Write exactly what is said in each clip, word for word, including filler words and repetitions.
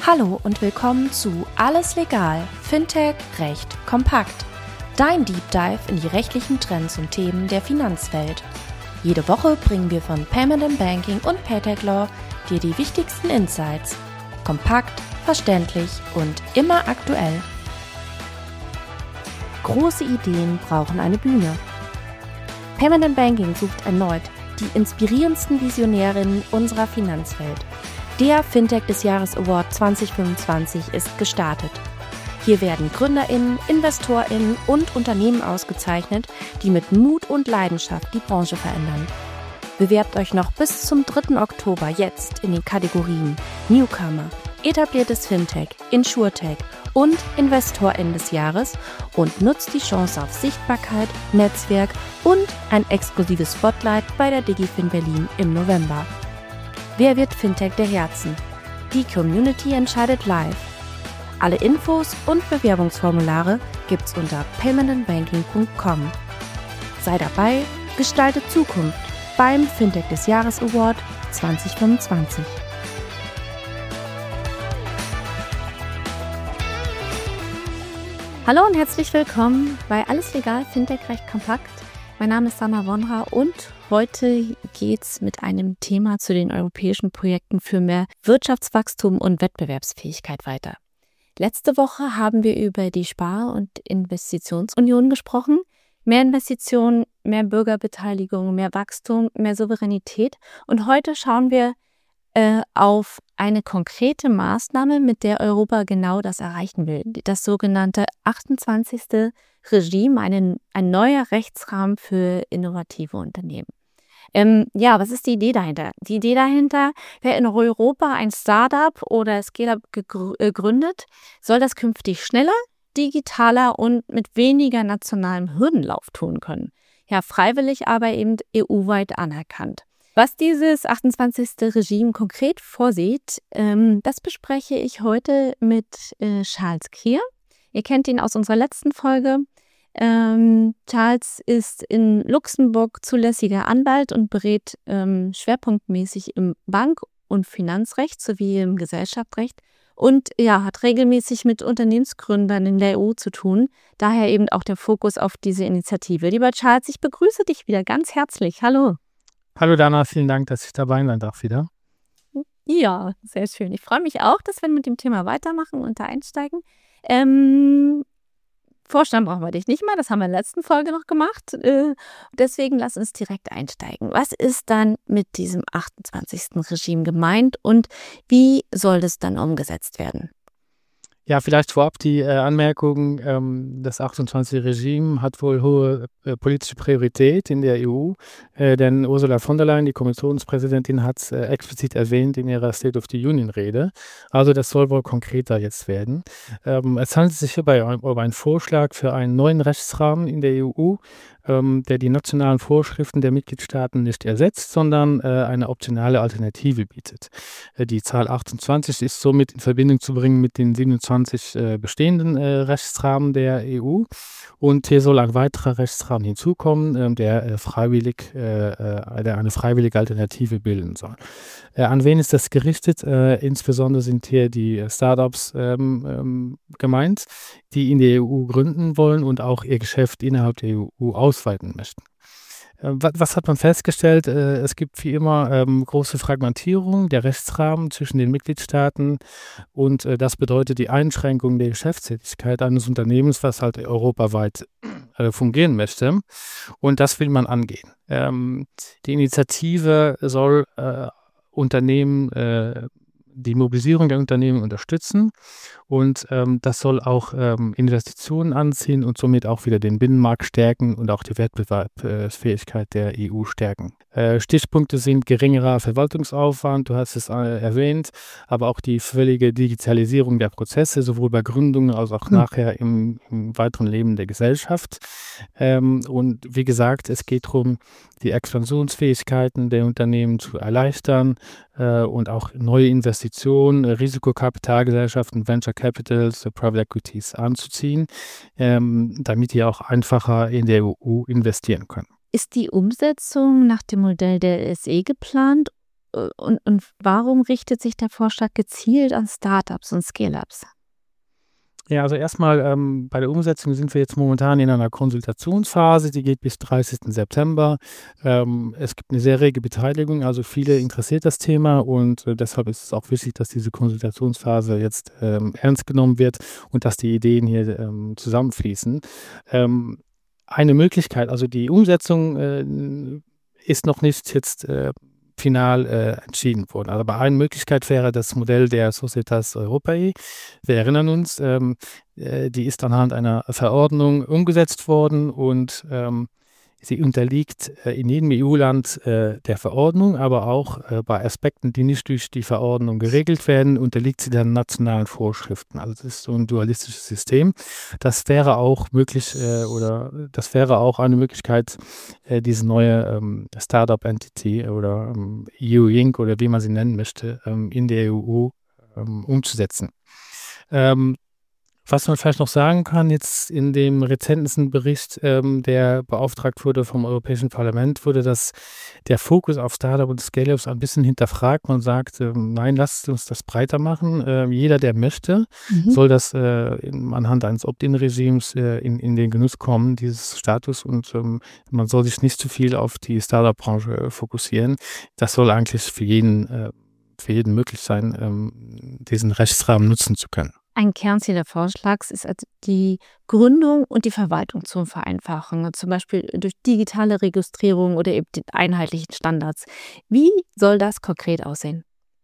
Hallo und willkommen zu Alles Legal, Fintech, Recht, kompakt. Dein Deep Dive in die rechtlichen Trends und Themen der Finanzwelt. Jede Woche bringen wir von Payment and Banking und Paytech Law dir die wichtigsten Insights. Kompakt, verständlich und immer aktuell. Große Ideen brauchen eine Bühne. Payment and Banking sucht erneut die inspirierendsten Visionärinnen unserer Finanzwelt. Der Fintech des Jahres Award zwanzig fünfundzwanzig ist gestartet. Hier werden GründerInnen, InvestorInnen und Unternehmen ausgezeichnet, die mit Mut und Leidenschaft die Branche verändern. Bewerbt euch noch bis zum dritten Oktober jetzt in den Kategorien Newcomer, etabliertes Fintech, InsurTech und InvestorInnen des Jahres und nutzt die Chance auf Sichtbarkeit, Netzwerk und ein exklusives Spotlight bei der DigiFin Berlin im November. Wer wird Fintech der Herzen? Die Community entscheidet live. Alle Infos und Bewerbungsformulare gibt's unter payment and banking punkt com. Sei dabei, gestalte Zukunft beim Fintech des Jahres Award zwanzig fünfundzwanzig. Hallo und herzlich willkommen bei Alles Legal, Fintech, Recht, kompakt. Mein Name ist Sanna Wonra und heute geht's mit einem Thema zu den europäischen Projekten für mehr Wirtschaftswachstum und Wettbewerbsfähigkeit weiter. Letzte Woche haben wir über die Spar- und Investitionsunion gesprochen. Mehr Investitionen, mehr Bürgerbeteiligung, mehr Wachstum, mehr Souveränität. Und heute schauen wir äh, auf eine konkrete Maßnahme, mit der Europa genau das erreichen will. Das sogenannte achtundzwanzigste Regime, einen, ein neuer Rechtsrahmen für innovative Unternehmen. Ähm, ja, was ist die Idee dahinter? Die Idee dahinter, wer in Europa ein Startup oder Scale-up gegründet, soll das künftig schneller, digitaler und mit weniger nationalem Hürdenlauf tun können. Ja, freiwillig, aber eben E U-weit anerkannt. Was dieses achtundzwanzigste Regime konkret vorsieht, ähm, das bespreche ich heute mit äh, Charles Krier. Ihr kennt ihn aus unserer letzten Folge. Ähm, Charles ist in Luxemburg zulässiger Anwalt und berät ähm, schwerpunktmäßig im Bank- und Finanzrecht sowie im Gesellschaftsrecht und ja, hat regelmäßig mit Unternehmensgründern in der E U zu tun. Daher eben auch der Fokus auf diese Initiative. Lieber Charles, ich begrüße dich wieder ganz herzlich. Hallo. Hallo Dana, vielen Dank, dass ich dabei sein darf wieder. Ja, sehr schön. Ich freue mich auch, dass wir mit dem Thema weitermachen und da einsteigen. Ähm, Vorstellen brauchen wir dich nicht mal, das haben wir in der letzten Folge noch gemacht. Äh, deswegen lass uns direkt einsteigen. Was ist dann mit diesem achtundzwanzigsten Regime gemeint und wie soll das dann umgesetzt werden? Ja, vielleicht vorab die äh, Anmerkung, ähm, das achtundzwanzigste Regime hat wohl hohe äh, politische Priorität in der E U, äh, denn Ursula von der Leyen, die Kommissionspräsidentin, hat es äh, explizit erwähnt in ihrer State of the Union-Rede. Also das soll wohl konkreter jetzt werden. Ähm, es handelt sich hierbei um einen Vorschlag für einen neuen Rechtsrahmen in der E U, ähm, der die nationalen Vorschriften der Mitgliedstaaten nicht ersetzt, sondern äh, eine optionale Alternative bietet. Äh, die Zahl achtundzwanzig ist somit in Verbindung zu bringen mit den siebenundzwanzig äh, bestehenden äh, Rechtsrahmen der E U. Und hier soll ein weiterer Rechtsrahmen hinzukommen, äh, der, äh, freiwillig, äh, äh, der eine freiwillige Alternative bilden soll. Äh, an wen ist das gerichtet? Äh, insbesondere sind hier die Startups ähm, ähm, gemeint, die in der E U gründen wollen und auch ihr Geschäft innerhalb der E U ausweiten möchten. Äh, was, was hat man festgestellt? Äh, es gibt wie immer ähm, große Fragmentierung der Rechtsrahmen zwischen den Mitgliedstaaten und äh, das bedeutet die Einschränkung der Geschäftstätigkeit eines Unternehmens, was halt europaweit äh, fungieren möchte, und das will man angehen. Ähm, die Initiative soll äh, Unternehmen, äh, die Mobilisierung der Unternehmen unterstützen und ähm, das soll auch ähm, Investitionen anziehen und somit auch wieder den Binnenmarkt stärken und auch die Wettbewerbsfähigkeit der E U stärken. Äh, Stichpunkte sind geringerer Verwaltungsaufwand, du hast es äh, erwähnt, aber auch die völlige Digitalisierung der Prozesse, sowohl bei Gründungen als auch mhm. nachher im, im weiteren Leben der Gesellschaft. Ähm, und wie gesagt, es geht darum, die Expansionsfähigkeiten der Unternehmen zu erleichtern äh, und auch neue Investitionen, äh, Risikokapitalgesellschaften, Venture Capitals, äh, Private Equities anzuziehen, ähm, damit die auch einfacher in der E U investieren können. Ist die Umsetzung nach dem Modell der S E geplant und, und warum richtet sich der Vorschlag gezielt an Startups und Scale-Ups? Ja, also erstmal ähm, bei der Umsetzung sind wir jetzt momentan in einer Konsultationsphase, die geht bis dreißigsten September. Ähm, es gibt eine sehr rege Beteiligung, also viele interessiert das Thema und äh, deshalb ist es auch wichtig, dass diese Konsultationsphase jetzt ähm, ernst genommen wird und dass die Ideen hier ähm, zusammenfließen. Ähm, eine Möglichkeit, also die Umsetzung äh, ist noch nicht jetzt äh, final äh, entschieden worden. Aber eine Möglichkeit wäre das Modell der Societas Europae. Wir erinnern uns, ähm, äh, die ist anhand einer Verordnung umgesetzt worden und ähm, sie unterliegt äh, in jedem E U-Land äh, der Verordnung, aber auch äh, bei Aspekten, die nicht durch die Verordnung geregelt werden, unterliegt sie den nationalen Vorschriften. Also das ist so ein dualistisches System. Das wäre auch möglich äh, oder das wäre auch eine Möglichkeit, äh, diese neue ähm, Startup-Entity oder ähm, E U Inc oder wie man sie nennen möchte, ähm, in der E U ähm, umzusetzen. Ähm, Was man vielleicht noch sagen kann, jetzt in dem rezentesten Bericht, ähm, der beauftragt wurde vom Europäischen Parlament, wurde das, der Fokus auf Startup und Scale-Ups ein bisschen hinterfragt. Man sagt, ähm, nein, lasst uns das breiter machen. Ähm, jeder, der möchte, mhm. soll das äh, in, anhand eines Opt-in-Regimes äh, in, in den Genuss kommen, dieses Status. Und ähm, man soll sich nicht zu viel auf die Startup-Branche äh, fokussieren. Das soll eigentlich für jeden, äh, für jeden möglich sein, ähm, diesen Rechtsrahmen nutzen zu können. Ein Kernziel der Vorschlags ist also die Gründung und die Verwaltung zu vereinfachen, zum Beispiel durch digitale Registrierung oder eben die einheitlichen Standards. Wie soll das konkret aussehen?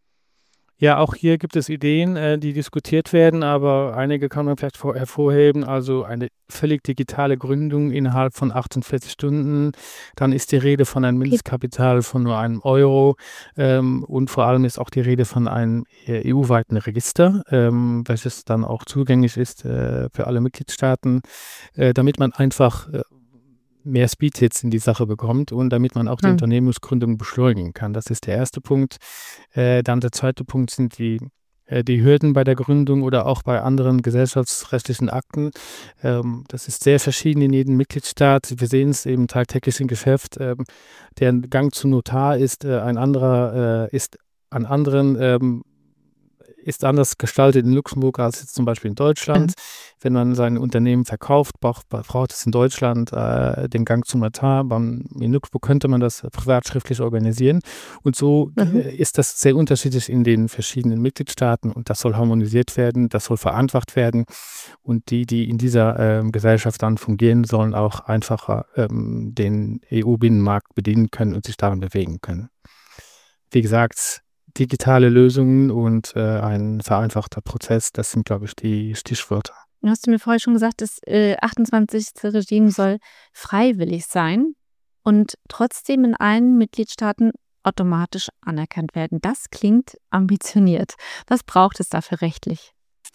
Ja, auch hier gibt es Ideen, äh, die diskutiert werden, aber einige kann man vielleicht vor, hervorheben. Also eine völlig digitale Gründung innerhalb von achtundvierzig Stunden. Dann ist die Rede von einem Mindestkapital von nur einem Euro ähm, und vor allem ist auch die Rede von einem E U-weiten Register, ähm, welches dann auch zugänglich ist äh, für alle Mitgliedstaaten, äh, damit man einfach äh, mehr Speed jetzt in die Sache bekommt und damit man auch die hm. Unternehmensgründung beschleunigen kann. Das ist der erste Punkt. Äh, dann der zweite Punkt sind die, äh, die Hürden bei der Gründung oder auch bei anderen gesellschaftsrechtlichen Akten. Ähm, das ist sehr verschieden in jedem Mitgliedstaat. Wir sehen es eben tagtäglich im Geschäft. Ähm, der Gang zum Notar ist äh, ein anderer, äh, ist an anderen ähm, ist anders gestaltet in Luxemburg als jetzt zum Beispiel in Deutschland. Mhm. Wenn man sein Unternehmen verkauft, braucht, braucht es in Deutschland äh, den Gang zum Notar. Beim, in Luxemburg könnte man das privatschriftlich organisieren. Und so mhm. äh, ist das sehr unterschiedlich in den verschiedenen Mitgliedstaaten und das soll harmonisiert werden, das soll vereinfacht werden. Und die, die in dieser äh, Gesellschaft dann fungieren, sollen auch einfacher ähm, den E U-Binnenmarkt bedienen können und sich darin bewegen können. Wie gesagt, digitale Lösungen und äh, ein vereinfachter Prozess, das sind, glaube ich, die Stichwörter. Du hast mir vorher schon gesagt, das äh, achtundzwanzigste Regime soll freiwillig sein und trotzdem in allen Mitgliedstaaten automatisch anerkannt werden. Das klingt ambitioniert. Was braucht es dafür rechtlich?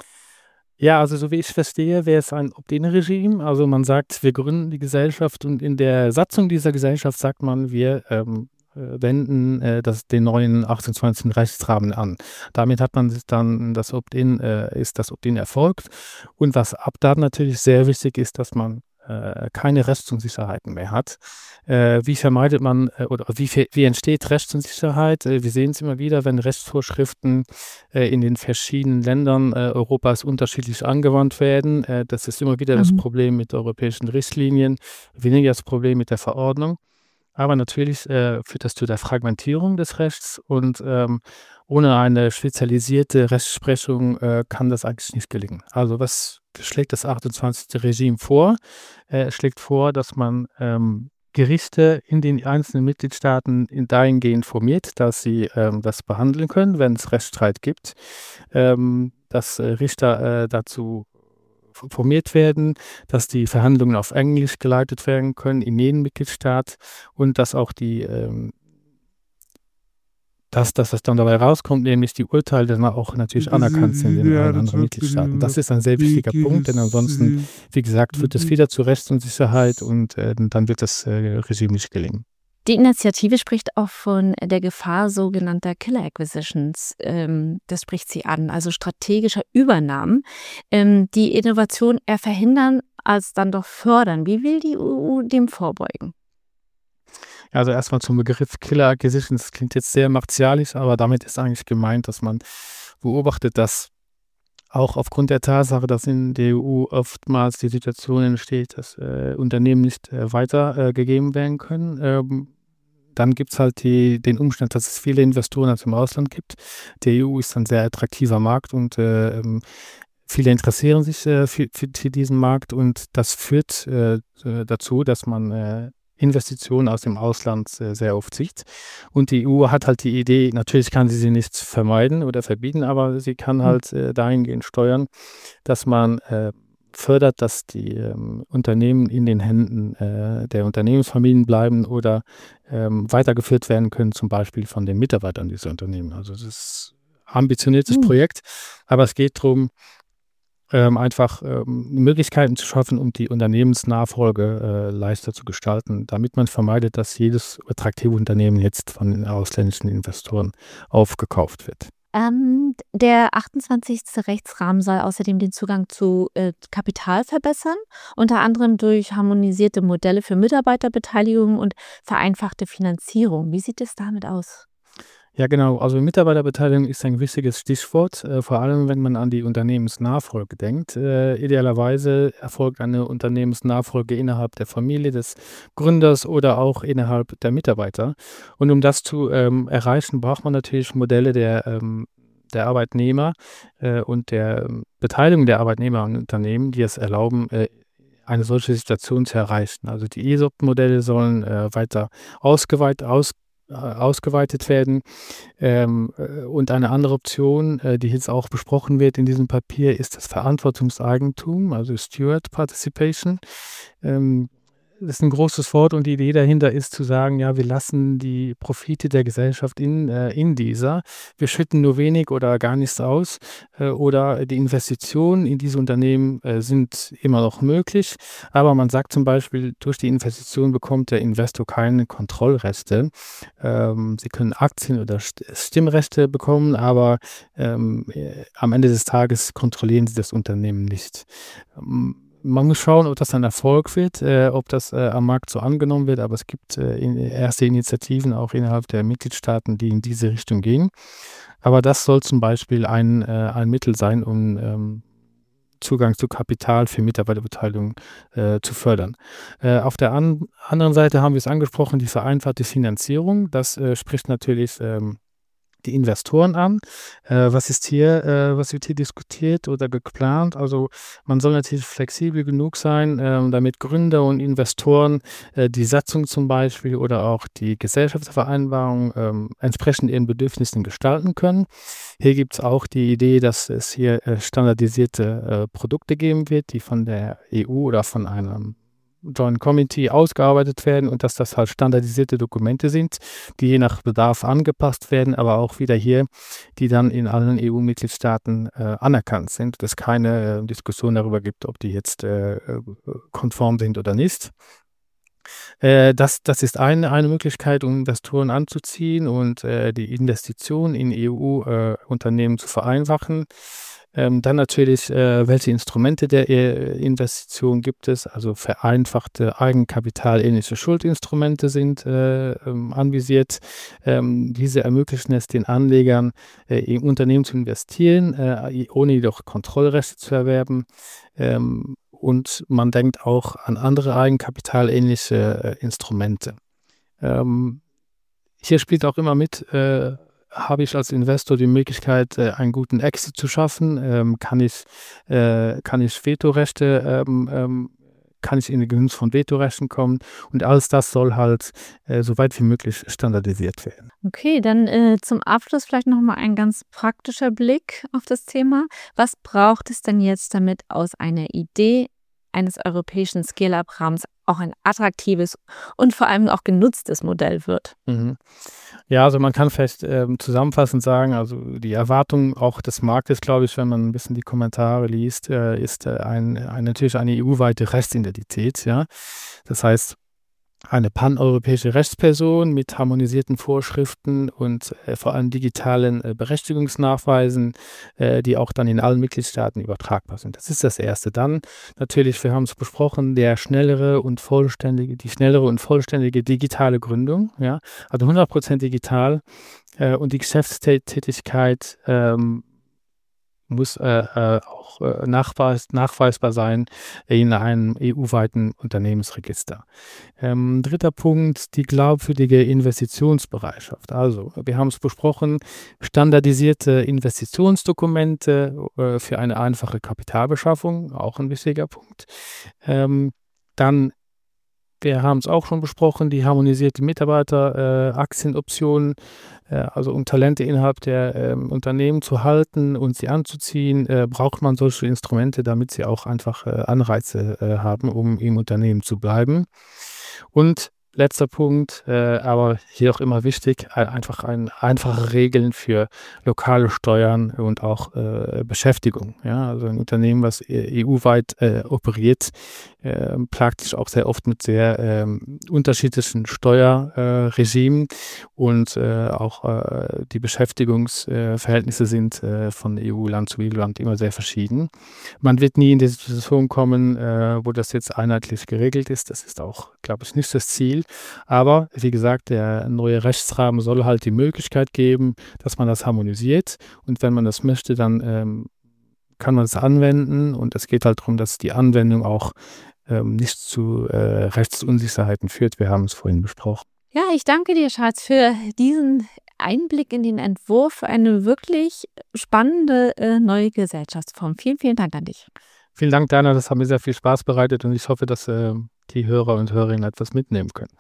Ja, also so wie ich verstehe, wäre es ein Opt-in-Regime. Also man sagt, wir gründen die Gesellschaft und in der Satzung dieser Gesellschaft sagt man, wir ähm, wenden äh, das, den neuen achtundzwanzigsten Rechtsrahmen an. Damit hat man sich dann das Opt-in, äh, ist das Opt-in erfolgt. Und was ab dann natürlich sehr wichtig ist, dass man äh, keine Rechtsunsicherheiten mehr hat. Äh, wie vermeidet man äh, oder wie, wie entsteht Rechtsunsicherheit? Äh, wir sehen es immer wieder, wenn Rechtsvorschriften äh, in den verschiedenen Ländern äh, Europas unterschiedlich angewandt werden. Äh, das ist immer wieder mhm. das Problem mit europäischen Richtlinien, weniger das Problem mit der Verordnung. Aber natürlich äh, führt das zu der Fragmentierung des Rechts und ähm, ohne eine spezialisierte Rechtsprechung äh, kann das eigentlich nicht gelingen. Also was schlägt das achtundzwanzigste Regime vor? Äh, es schlägt vor, dass man ähm, Gerichte in den einzelnen Mitgliedstaaten in dahingehend formiert, dass sie ähm, das behandeln können, wenn es Rechtsstreit gibt, ähm, dass äh, Richter äh, dazu formiert werden, dass die Verhandlungen auf Englisch geleitet werden können in jedem Mitgliedstaat und dass auch die, ähm, dass, dass das dann dabei rauskommt, nämlich die Urteile dann auch natürlich anerkannt sind in allen anderen Mitgliedstaaten. Das ist ein sehr wichtiger Punkt, denn ansonsten, wie gesagt, führt es wieder zu Rechtsunsicherheit und äh, dann wird das äh, Regime nicht gelingen. Die Initiative spricht auch von der Gefahr sogenannter Killer Acquisitions. Ähm, das spricht sie an, also strategischer Übernahmen, ähm, die Innovation eher verhindern als dann doch fördern. Wie will die E U dem vorbeugen? Also erstmal zum Begriff Killer Acquisitions. Das klingt jetzt sehr martialisch, aber damit ist eigentlich gemeint, dass man beobachtet, dass auch aufgrund der Tatsache, dass in der E U oftmals die Situation entsteht, dass äh, Unternehmen nicht äh, weitergegeben äh, werden können. Ähm, dann gibt es halt die, den Umstand, dass es viele Investoren aus dem Ausland gibt. Die E U ist ein sehr attraktiver Markt und äh, viele interessieren sich äh, für, für, für diesen Markt und das führt äh, dazu, dass man äh, Investitionen aus dem Ausland äh, sehr oft sieht. Und die E U hat halt die Idee, natürlich kann sie sie nicht vermeiden oder verbieten, aber sie kann halt äh, dahingehend steuern, dass man äh, fördert, dass die ähm, Unternehmen in den Händen äh, der Unternehmensfamilien bleiben oder ähm, weitergeführt werden können, zum Beispiel von den Mitarbeitern dieser Unternehmen. Also das ist ein ambitioniertes mhm. Projekt, aber es geht darum, Ähm, einfach ähm, Möglichkeiten zu schaffen, um die Unternehmensnachfolge äh, leichter zu gestalten, damit man vermeidet, dass jedes attraktive Unternehmen jetzt von den ausländischen Investoren aufgekauft wird. Ähm, der achtundzwanzigste Rechtsrahmen soll außerdem den Zugang zu äh, Kapital verbessern, unter anderem durch harmonisierte Modelle für Mitarbeiterbeteiligung und vereinfachte Finanzierung. Wie sieht es damit aus? Ja, genau. Also Mitarbeiterbeteiligung ist ein wichtiges Stichwort, äh, vor allem wenn man an die Unternehmensnachfolge denkt. Äh, idealerweise erfolgt eine Unternehmensnachfolge innerhalb der Familie des Gründers oder auch innerhalb der Mitarbeiter. Und um das zu ähm, erreichen, braucht man natürlich Modelle der, ähm, der Arbeitnehmer äh, und der ähm, Beteiligung der Arbeitnehmer an Unternehmen, die es erlauben, äh, eine solche Situation zu erreichen. Also die E S O P-Modelle sollen äh, weiter ausgeweitet, aus ausgeweitet werden. Ähm, und eine andere Option, äh, die jetzt auch besprochen wird in diesem Papier, ist das Verantwortungseigentum, also Steward Participation. Ähm, das ist ein großes Wort und die Idee dahinter ist zu sagen, ja, wir lassen die Profite der Gesellschaft in, äh, in dieser. Wir schütten nur wenig oder gar nichts aus äh, oder die Investitionen in diese Unternehmen äh, sind immer noch möglich. Aber man sagt zum Beispiel, durch die Investition bekommt der Investor keine Kontrollrechte. Ähm, sie können Aktien oder Stimmrechte bekommen, aber ähm, äh, am Ende des Tages kontrollieren sie das Unternehmen nicht. Ähm, Man muss schauen, ob das ein Erfolg wird, äh, ob das äh, am Markt so angenommen wird, aber es gibt äh, in, erste Initiativen auch innerhalb der Mitgliedstaaten, die in diese Richtung gehen. Aber das soll zum Beispiel ein, äh, ein Mittel sein, um ähm, Zugang zu Kapital für Mitarbeiterbeteiligung äh, zu fördern. Äh, auf der an, anderen Seite haben wir es angesprochen, die vereinfachte Finanzierung. Das äh, spricht natürlich ähm, die Investoren an. Äh, was ist hier, äh, was wird hier diskutiert oder geplant? Also man soll natürlich flexibel genug sein, äh, damit Gründer und Investoren äh, die Satzung zum Beispiel oder auch die Gesellschaftsvereinbarung äh, entsprechend ihren Bedürfnissen gestalten können. Hier gibt es auch die Idee, dass es hier äh, standardisierte äh, Produkte geben wird, die von der E U oder von einem Joint Committee ausgearbeitet werden und dass das halt standardisierte Dokumente sind, die je nach Bedarf angepasst werden, aber auch wieder hier, die dann in allen E U-Mitgliedstaaten äh, anerkannt sind, dass es keine äh, Diskussion darüber gibt, ob die jetzt äh, konform sind oder nicht. Äh, das, das ist eine, eine Möglichkeit, um Investoren anzuziehen und äh, die Investitionen in E U-Unternehmen äh, zu vereinfachen. Ähm, dann natürlich, äh, welche Instrumente der äh, Investition gibt es, also vereinfachte eigenkapitalähnliche Schuldinstrumente sind äh, ähm, anvisiert. Ähm, diese ermöglichen es den Anlegern, äh, im Unternehmen zu investieren, äh, ohne jedoch Kontrollrechte zu erwerben. Ähm, und man denkt auch an andere eigenkapitalähnliche äh, Instrumente. Ähm, hier spielt auch immer mit, äh, habe ich als Investor die Möglichkeit, äh, einen guten Exit zu schaffen? Ähm, kann ich, äh, kann ich Vetorechte, ähm, ähm, kann ich in den Genuss von Vetorechten kommen? Und alles das soll halt äh, so weit wie möglich standardisiert werden. Okay, dann äh, zum Abschluss vielleicht nochmal ein ganz praktischer Blick auf das Thema. Was braucht es denn jetzt, damit aus einer Idee eines europäischen Scale-Up-Rahmens auch ein attraktives und vor allem auch genutztes Modell wird? Mhm. Ja, also man kann vielleicht ähm, zusammenfassend sagen, also die Erwartung auch des Marktes, glaube ich, wenn man ein bisschen die Kommentare liest, äh, ist äh, ein, ein, natürlich eine E U-weite Rechtsidentität. Ja? Das heißt, eine paneuropäische Rechtsperson mit harmonisierten Vorschriften und äh, vor allem digitalen äh, Berechtigungsnachweisen, äh, die auch dann in allen Mitgliedstaaten übertragbar sind. Das ist das Erste. Dann natürlich, wir haben es besprochen, der schnellere und vollständige, die schnellere und vollständige digitale Gründung, ja, also hundert Prozent digital äh, und die Geschäftstätigkeit ähm, muss äh, äh, auch äh, nachweis, nachweisbar sein in einem E U-weiten Unternehmensregister. Ähm, dritter Punkt, die glaubwürdige Investitionsbereitschaft. Also, wir haben es besprochen, standardisierte Investitionsdokumente äh, für eine einfache Kapitalbeschaffung, auch ein wichtiger Punkt. Ähm, dann Wir haben es auch schon besprochen, die harmonisierte Mitarbeiter-Aktienoptionen, äh, äh, also um Talente innerhalb der äh, Unternehmen zu halten und sie anzuziehen, äh, braucht man solche Instrumente, damit sie auch einfach äh, Anreize äh, haben, um im Unternehmen zu bleiben. Und letzter Punkt, äh, aber hier auch immer wichtig, ein, einfach ein, einfache Regeln für lokale Steuern und auch äh, Beschäftigung. Ja? Also ein Unternehmen, was E U-weit äh, operiert, äh, plagt sich auch sehr oft mit sehr äh, unterschiedlichen Steuerregimen äh, und äh, auch äh, die Beschäftigungsverhältnisse äh, sind äh, von E U-Land zu E U-Land immer sehr verschieden. Man wird nie in die Situation kommen, äh, wo das jetzt einheitlich geregelt ist. Das ist auch, glaube ich, nicht das Ziel. Aber wie gesagt, der neue Rechtsrahmen soll halt die Möglichkeit geben, dass man das harmonisiert. Und wenn man das möchte, dann ähm, kann man es anwenden. Und es geht halt darum, dass die Anwendung auch ähm, nicht zu äh, Rechtsunsicherheiten führt. Wir haben es vorhin besprochen. Ja, ich danke dir, Charles, für diesen Einblick in den Entwurf für eine wirklich spannende äh, neue Gesellschaftsform. Vielen, vielen Dank an dich. Vielen Dank, Dana. Das hat mir sehr viel Spaß bereitet und ich hoffe, dass äh, die Hörer und Hörerinnen etwas mitnehmen können.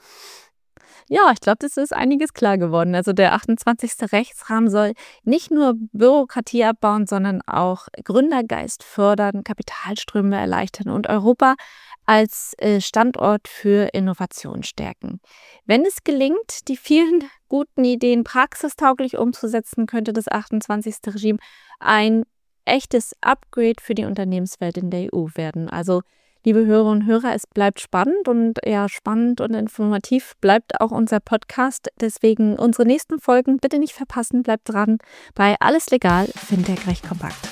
Ja, ich glaube, das ist einiges klar geworden. Also der achtundzwanzigste Rechtsrahmen soll nicht nur Bürokratie abbauen, sondern auch Gründergeist fördern, Kapitalströme erleichtern und Europa als äh, Standort für Innovation stärken. Wenn es gelingt, die vielen guten Ideen praxistauglich umzusetzen, könnte das achtundzwanzigste Regime ein echtes Upgrade für die Unternehmenswelt in der E U werden. Also, liebe Hörerinnen und Hörer, es bleibt spannend und ja, spannend und informativ bleibt auch unser Podcast. Deswegen unsere nächsten Folgen bitte nicht verpassen, bleibt dran bei Alles Legal, Fintech Recht Kompakt.